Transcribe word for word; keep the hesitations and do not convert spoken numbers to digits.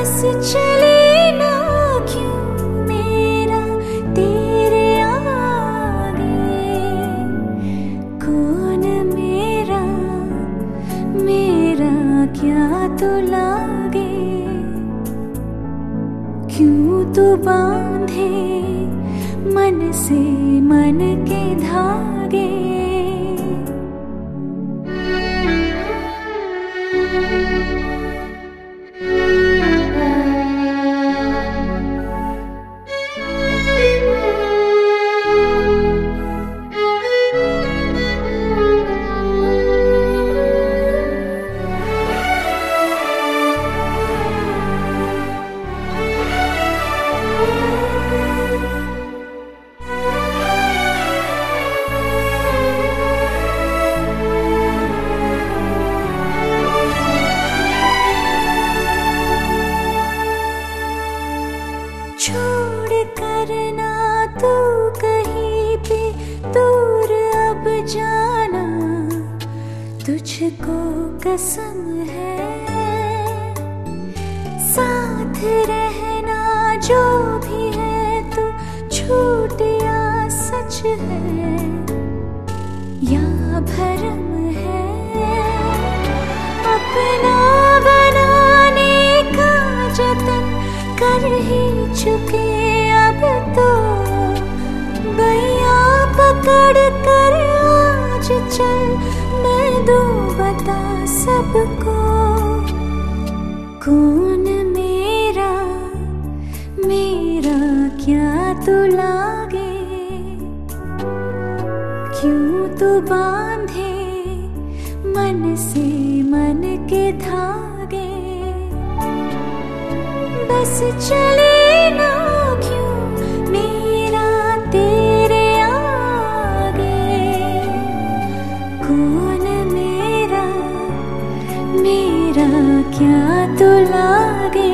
चले ना क्यों मेरा तेरे आगे, कौन मेरा मेरा क्या तो लागे, क्यों तो बांधे मन से मन के धागे। छोड़ कर ना तू कहीं पे दूर अब जाना, तुझको कसम है साथ रहना जो भी है, तू झूठ या सच है या भरम है, अपना बनाने का जतन कर ही चुके अब तो, बैया पकड़ कर आज चल मैं दो बता सबको, कौन मेरा मेरा क्या तो लागे, क्यों तो बांधे मन से मन के धागे। बस चले ना क्यों मेरा तेरे आगे, कौन मेरा मेरा क्या तो लागे।